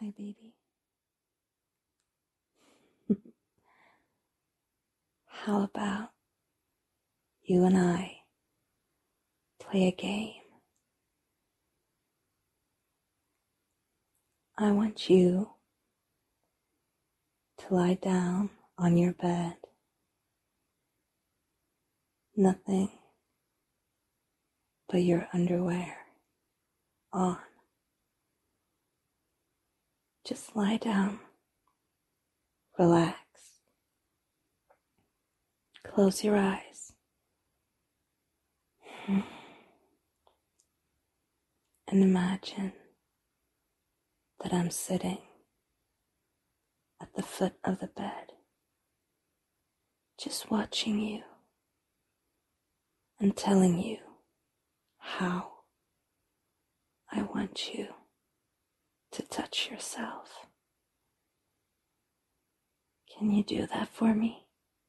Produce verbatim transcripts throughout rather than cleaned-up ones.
Hi, baby. How about you and I play a game? I want you to lie down on your bed. Nothing but your underwear on. Just lie down. Relax. Close your eyes. And imagine that I'm sitting at the foot of the bed, just watching you and telling you how I want you to touch yourself. Can you do that for me?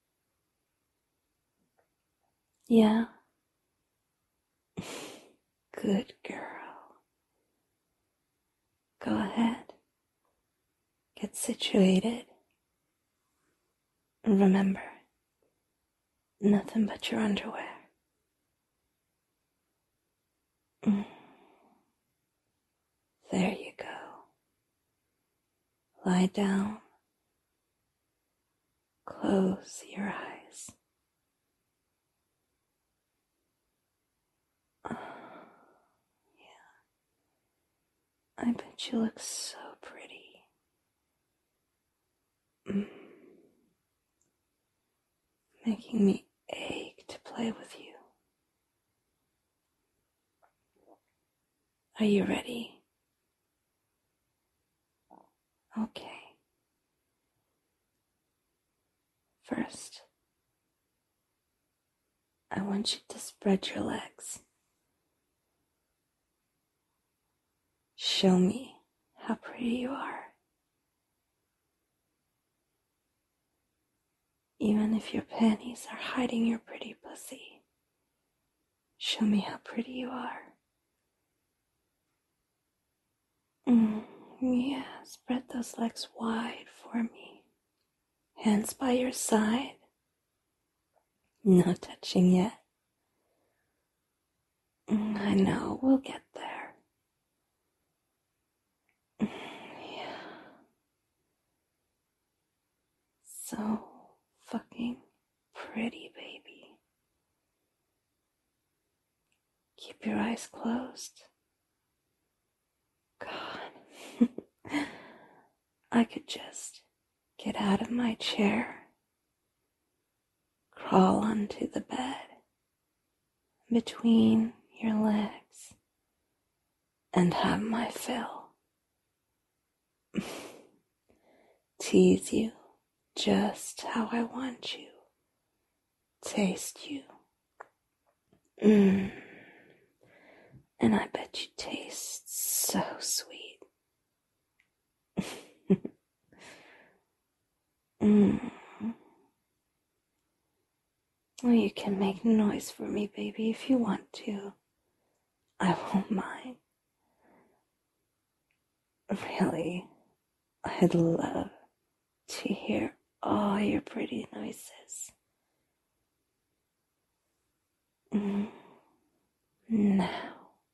Yeah? Good girl. Go ahead. Get situated. And remember, nothing but your underwear. Mm. There you go. Lie down. Close your eyes. Oh, yeah. I bet you look so pretty. Mm. Making me ache to play with you. Are you ready? Okay. First, I want you to spread your legs. Show me how pretty you are. Even if your panties are hiding your pretty pussy, show me how pretty you are. Mm, yeah, spread those legs wide for me. Hands by your side. No touching yet. Mm, I know, we'll get there. Mm, yeah. So fucking pretty, baby. Keep your eyes closed. God. I could just get out of my chair, crawl onto the bed, between your legs, and have my fill. Tease you just how I want you. Taste you. Mmm. And I bet you taste so sweet. Mmm. Well, you can make noise for me, baby, if you want to. I won't mind. Really, I'd love to hear all your pretty noises. Mm. Now,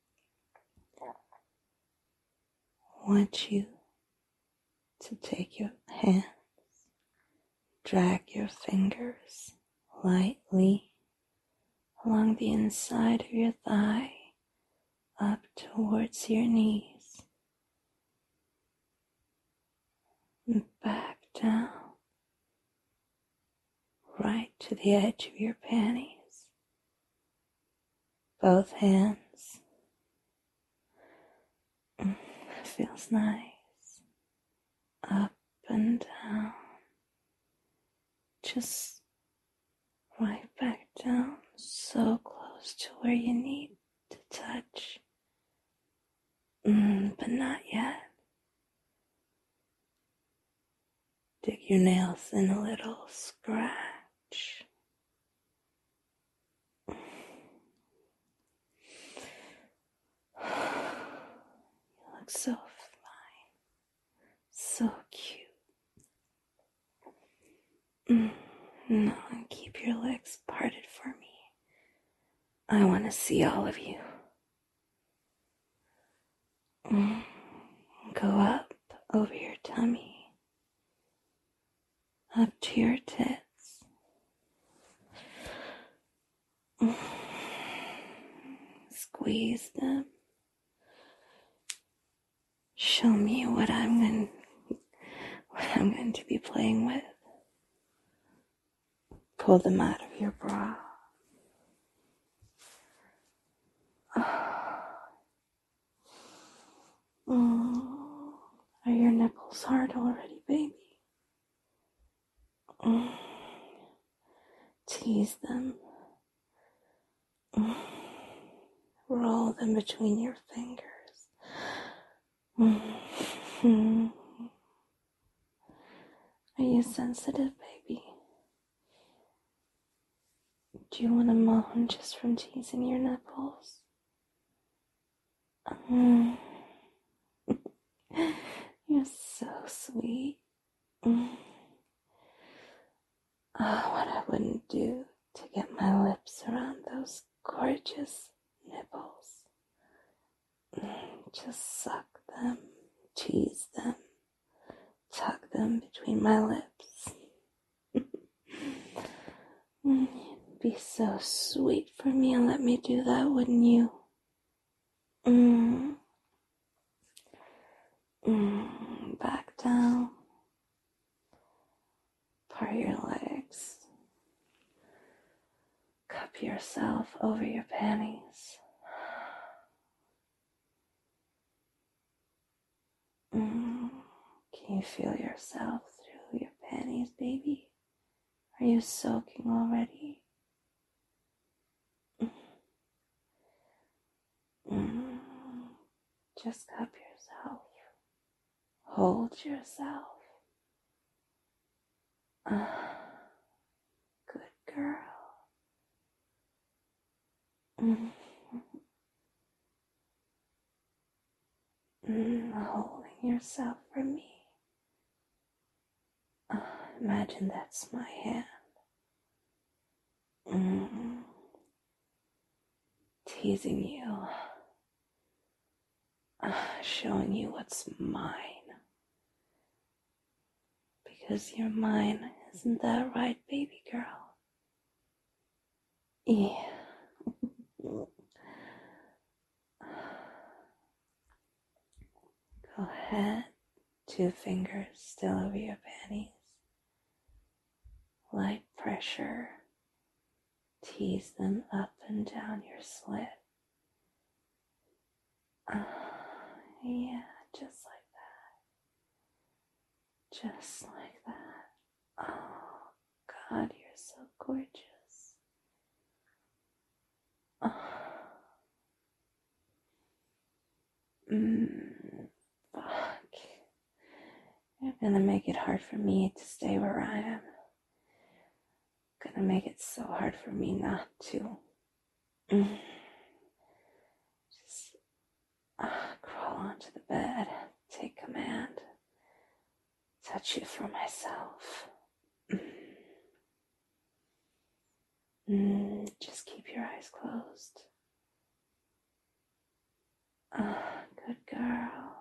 I want you to take your hands, drag your fingers lightly along the inside of your thigh, up towards your knees, and back down, right to the edge of your panties. Both hands. Mm, it feels nice. Up and down. Just right back down, so close to where you need to touch. Mm, but not yet. Dig your nails in a little, scratch. You look so fine. so cute. Mm. No, and keep your legs parted for me. I want to see all of you. Mm. Go up over your tummy, up to your tits. Mm. Squeeze them. Show me what I'm going, what I'm going to be playing with. Pull them out of your bra. Mm. Are your nipples hard already, baby? Mm. Tease them. Mm. Roll them between your fingers. Mm. Are you sensitive, baby? Do you want to moan just from teasing your nipples? Mm. You're so sweet. Mm. Oh, what I wouldn't do to get my lips around those gorgeous nipples. Mm. Just suck them, tease them, tuck them between my lips. Mm. You'd be so sweet for me and let me do that, wouldn't you? Mm. Mm. Back down. Part your legs. Cup yourself over your panties. Mm. Can you feel yourself through your panties, baby? Are you soaking already? Mm. Just cup yourself. Hold yourself. Uh, good girl. Mm. Mm. Holding yourself for me. Uh, imagine that's my hand. Mm. Teasing you. Uh, showing you what's mine. Because you're mine, isn't that right, baby girl? Yeah. Go ahead. Two fingers still over your panties. Light pressure. Tease them up and down your slit. Uh, yeah, just like that. Just like that. Oh, God, you're so gorgeous. Oh. Mm, fuck. You're gonna make it hard for me to stay where I am. Gonna make it so hard for me not to. Mm. Just uh, crawl onto the bed, take command, touch you for myself. Mm. Mm. Just keep your eyes closed. Oh, good girl.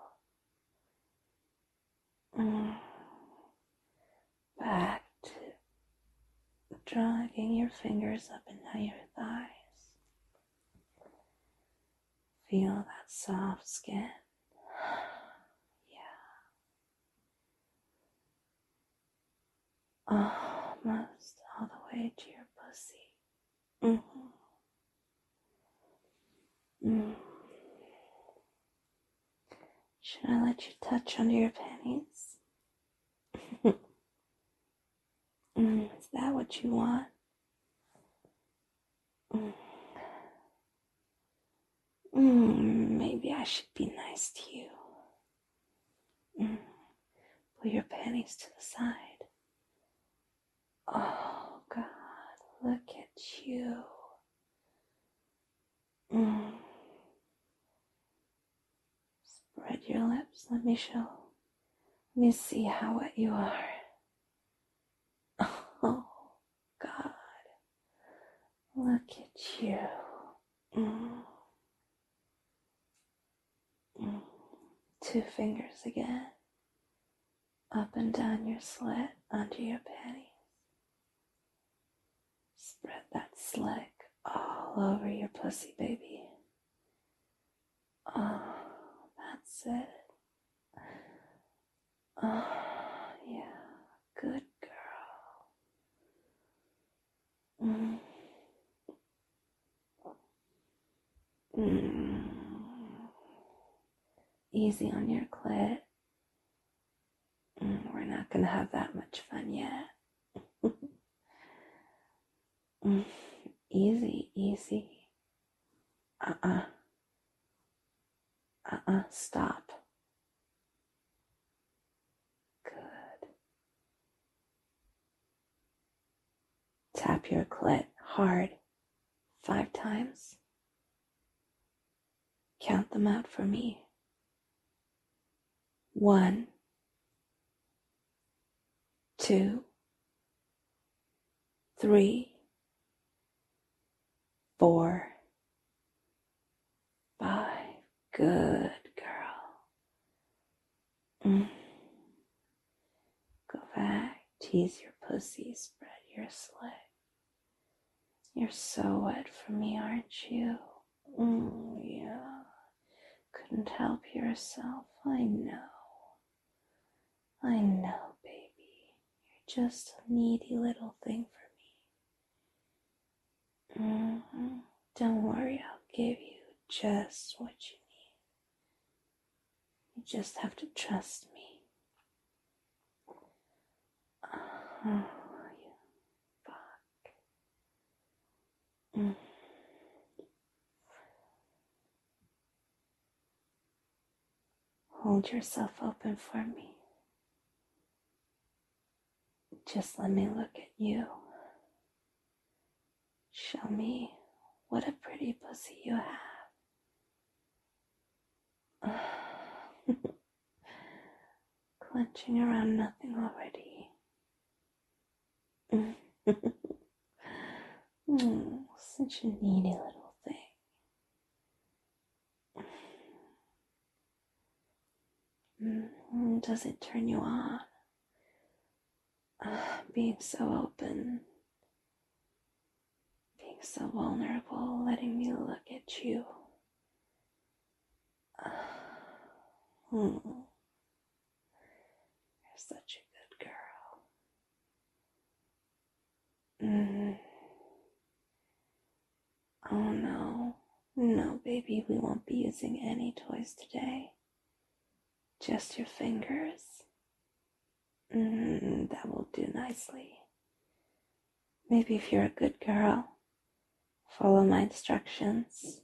Mm. Back to dragging your fingers up and down your thighs. Feel that soft skin. Yeah. Almost all the way to your pussy. Mm-hmm. Mm. Should I let you touch under your panties? Mm. Is that what you want? Mm. Mm. Maybe I should be nice to you. Mm. Pull your panties to the side. Oh, God, look at you. Mm. Spread your lips. Let me show. Let me see how wet you are. Oh, God. Look at you. Mm. Mm. Two fingers again. Up and down your slit onto your panties. Spread that slick all over your pussy, baby. Oh, that's it. Oh, yeah. Good girl. Mm. Mm. Easy on your clit. Mm, we're not gonna have that much fun yet. mm. Easy, easy. Uh-uh. Uh-uh. Stop. Good. Tap your clit hard five times. Count them out for me. One, two, three, four, five. Good girl. Mm. Go back, tease your pussy, spread your slit. You're so wet for me, aren't you? Mm, yeah. Couldn't help yourself. I know. I know, baby. You're just a needy little thing for me. Mm-hmm. Don't worry, I'll give you just what you need. You just have to trust me. Oh, you fuck. Mm. Hold yourself open for me. Just let me look at you. Show me what a pretty pussy you have. Clenching around nothing already. mm, such a needy little thing. Mm, does it turn you on? Uh, being so open, being so vulnerable, letting me look at you. Uh, mm, you're such a good girl. Mm. Oh no, no baby, we won't be using any toys today. Just your fingers. Mm, that will do nicely. Maybe if you're a good girl, follow my instructions.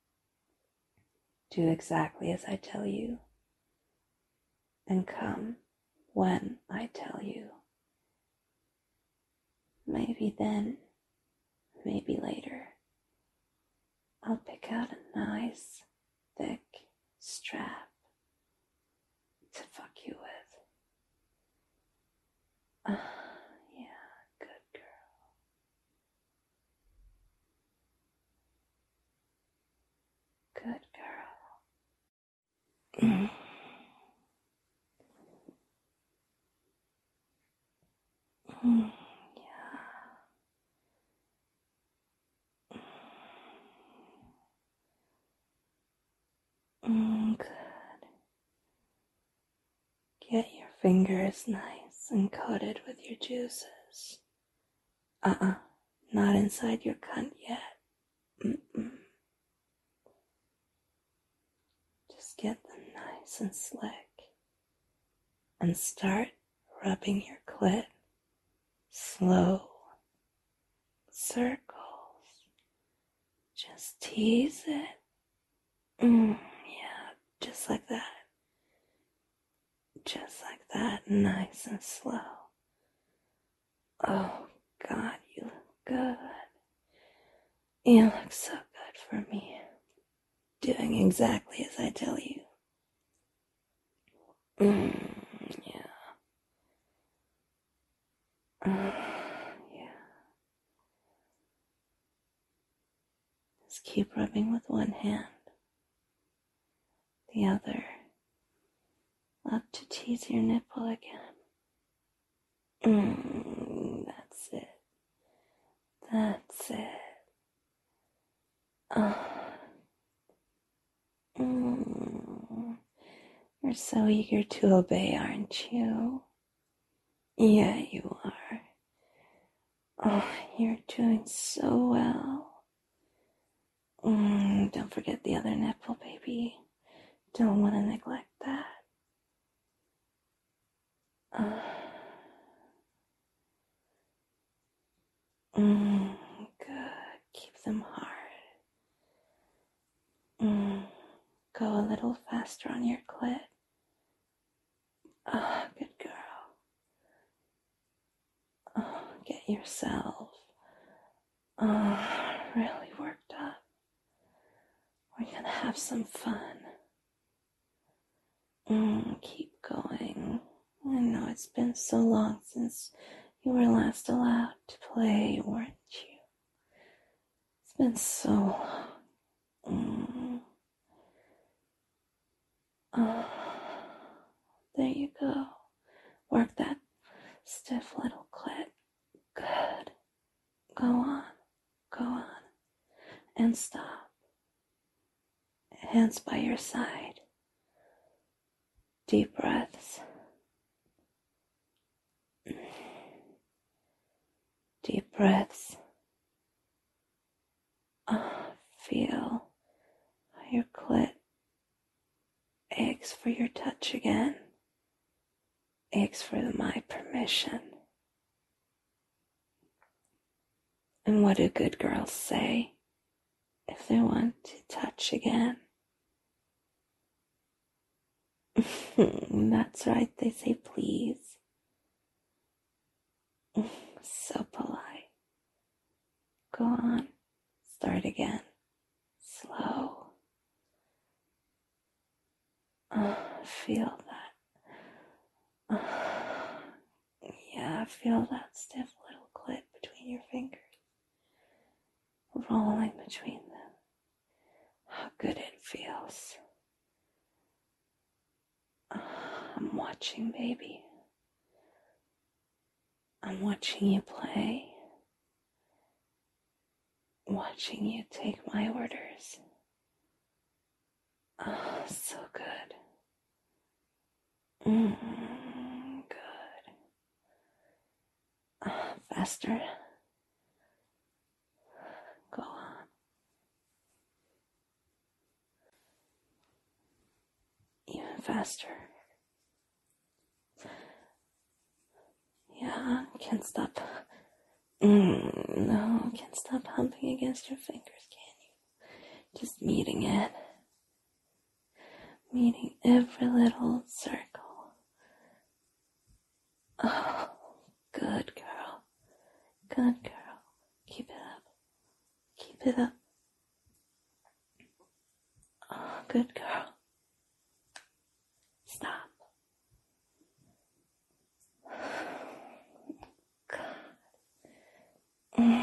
Do exactly as I tell you. And come when I tell you. Maybe then, maybe later, I'll pick out a nice, thick strap to fuck you with. Ah, yeah, good girl. Good girl. Mm. Mm, yeah. Mm, good. Get your fingers nice and coated with your juices. Uh-uh, not inside your cunt yet. Mm-mm. Just get them nice and slick. And start rubbing your clit. Slow circles. Just tease it. Mm, yeah, just like that. Just like that, nice and slow. Oh, God, you look good. You look so good for me. Doing exactly as I tell you. Mm, yeah. keep rubbing with one hand. The other, up to tease your nipple again. Mm, that's it. That's it. Oh. Mm. You're so eager to obey, aren't you? Yeah, you are. Oh, you're doing so well. Mm, don't forget the other nipple, baby. Don't want to neglect that. Uh, mm, good. Keep them hard. Mm, go a little faster on your clit. Ah, oh, good girl. Oh, get yourself oh, really worked up. We're gonna have some fun. Mm, keep going. I know it's been so long since you were last allowed to play, weren't you? It's been so long. Mm. Oh, there you go. Work that stiff little clit. Good. Go on. Go on. And stop. Hands by your side. Deep breaths. Deep breaths. Oh, feel how your clit aches for your touch again. Aches for my permission. And what do good girls say if they want to touch again? That's right, they say please. So polite. Go on. Start again. Slow. Oh, feel that. Oh, yeah, feel that stiff little clit between your fingers. Rolling between them. How good it feels. Oh, I'm watching, baby. I'm watching you play. Watching you take my orders. Oh, so good. Mm, good. Oh, faster. Go on. Even faster. Yeah, can't stop. Mm, no, can't stop humping against your fingers, can you? Just meeting it. Meeting every little circle. Oh, good girl. Good girl. Keep it up. Keep it up. Oh, good girl. Stop. God.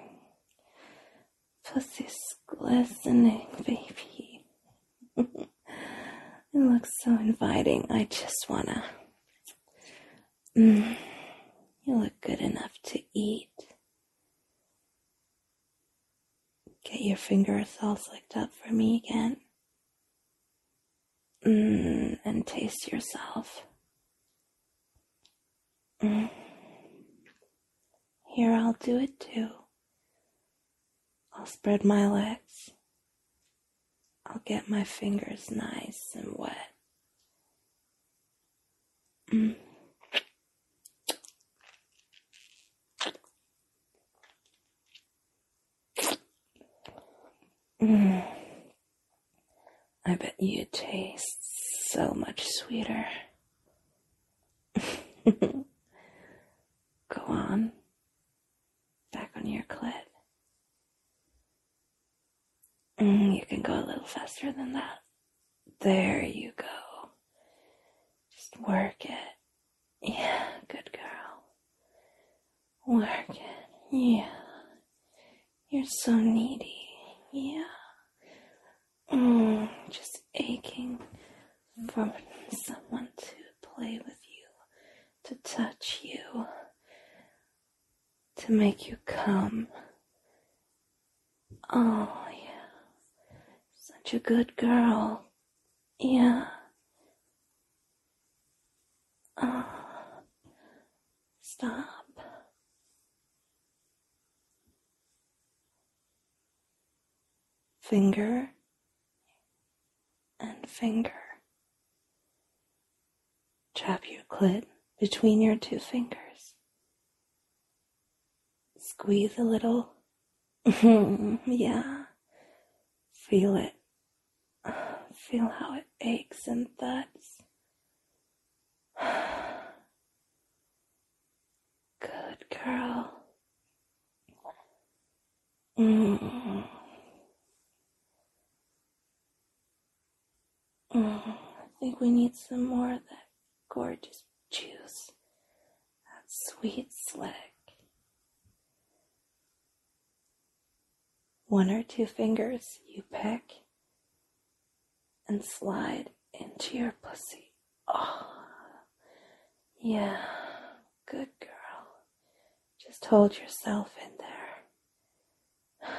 Pussy's glistening, baby. It looks so inviting. I just wanna. Mm, you look good enough to eat. Get your fingers all slicked up for me again. Mm, and taste yourself. Mm. Here, I'll do it too. I'll spread my legs. I'll get my fingers nice and wet. Mm. Mm. I bet you taste so much sweeter. Go on. Back on your clit. Mm, you can go a little faster than that. There you go. Just work it. Yeah, good girl. Work it. Yeah. You're so needy. Yeah. Mm, just aching for someone to play with you, to touch you, to make you come. Oh, yeah. Such a good girl. Yeah. Oh, stop. Finger and finger. Trap your clit between your two fingers. Squeeze a little. Yeah. Feel it. Feel how it aches and thuds. Good girl. Mm. Mm. I think we need some more of that gorgeous juice. That sweet slick. One or two fingers you pick and slide into your pussy. Oh, yeah, good girl. Just hold yourself in there.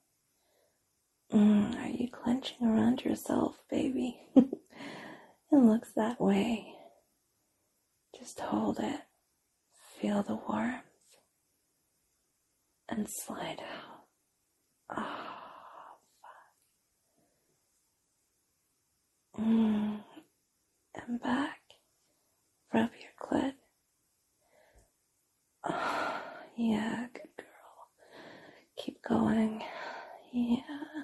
Mm, are you clenching around yourself, baby? It looks that way. Just hold it. Feel the warmth. And slide out. Oh, fuck. Mm, and back. Rub your clit. Oh, yeah, good girl. Keep going. Yeah.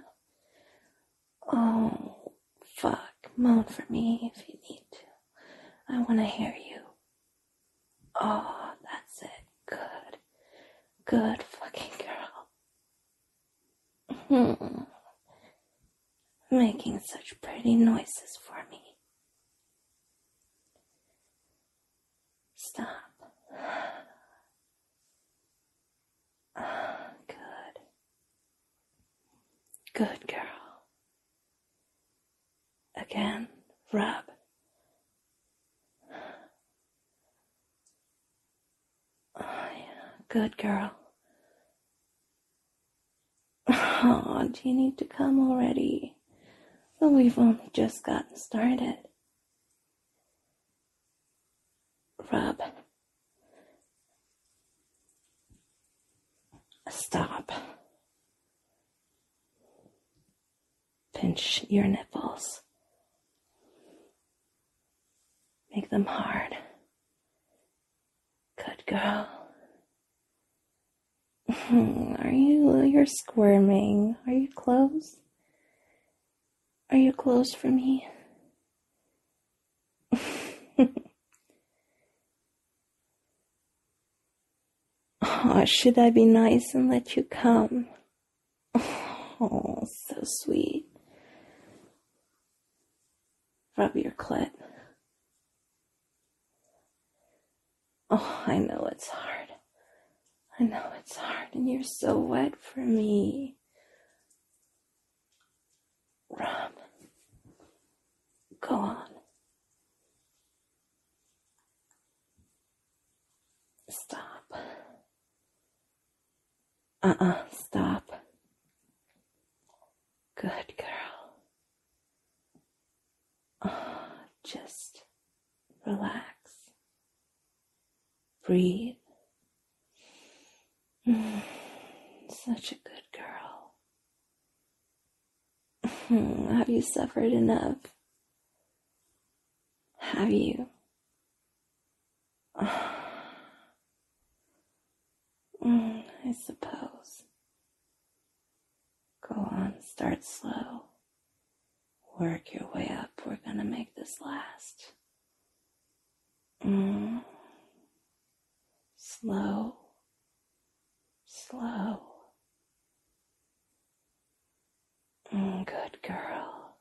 Oh, fuck. Moan for me if you need to. I want to hear you. Oh, that's it. Good. Good fucking girl. Hmm. Making such pretty noises for me. Stop. Good. Good girl. Again, rub. Oh, yeah. Good girl. Oh, do you need to come already? Well, we've only just gotten started. Rub. Stop. Pinch your nipples. Make them hard. Good girl. Are you, you're squirming. Are you close? Are you close for me? Oh, should I be nice and let you come? Oh, so sweet. Rub your clit. Oh, I know it's hard. I know it's hard and you're so wet for me. Rub. Go on. Stop. Uh-uh, stop. Good girl. Oh, just relax. Breathe. Mm, such a good girl. Have you suffered enough? Have you? Oh. Mm, I suppose. Go on, start slow. Work your way up. We're gonna make this last. Mm. Slow. Slow. Mm, good girl.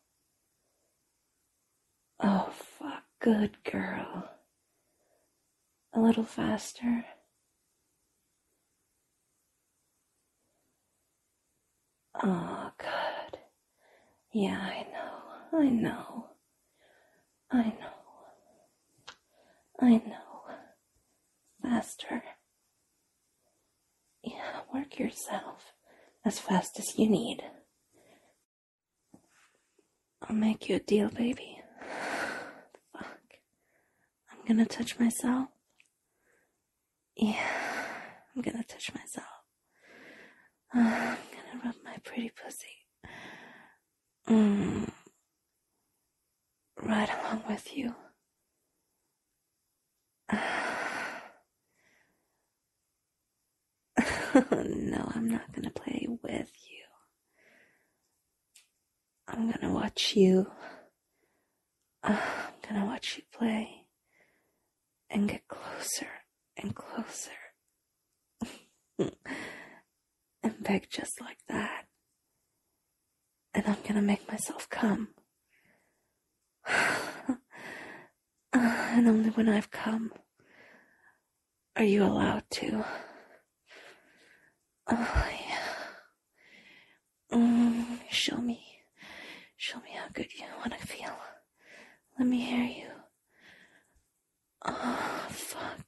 Oh, fuck. Good girl. A little faster. Oh, good. Yeah, I know. I know. I know. I know. Faster. Yeah, work yourself as fast as you need. I'll make you a deal, baby. Fuck. I'm gonna touch myself. Yeah, I'm gonna touch myself. Uh, I'm gonna rub my pretty pussy. Mm. Right along with you. No, I'm not gonna play with you. I'm gonna watch you. Uh, I'm gonna watch you play and get closer and closer and beg just like that. And I'm gonna make myself come. uh, and only when I've come are you allowed to. Oh, yeah. Mm, show me. Show me how good you want to feel. Let me hear you. Oh, fuck.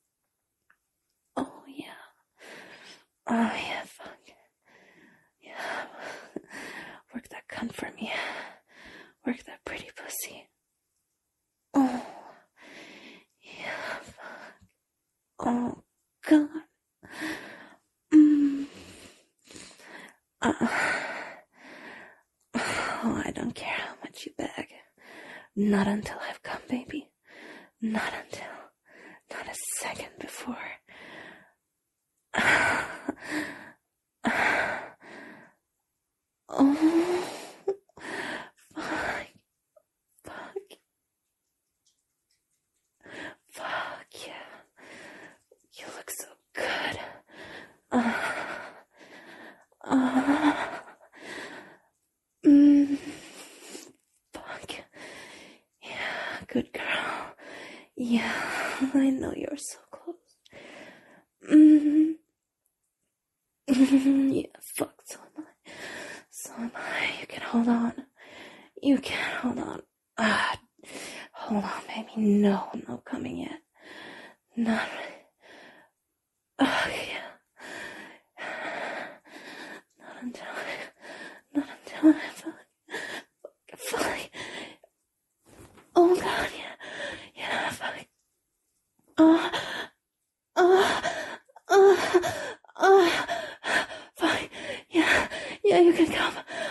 Oh, yeah. Oh, yeah, fuck. Yeah. Work that cunt for me. Work that pretty pussy. Oh. Yeah, fuck. Oh, God. Mm. Uh, oh, I don't care how much you beg. Not until I've come, baby. Not until. Not a second before. Oh, fuck, fuck, fuck, yeah. You look so good. Uh, uh, mm, fuck. Yeah, good girl. Yeah, I know you're so close. Mm. Yeah, fuck, so am I. So am I. You can hold on. You can hold on. Ah, hold on, baby. No, no coming yet. Not. Oh, yeah. Not until I. Not until I. Fuck. Fuck. Fuck. Oh, God, yeah. Yeah, fuck. Oh. Oh. Oh. Oh. Fuck. Yeah. Yeah, you can come.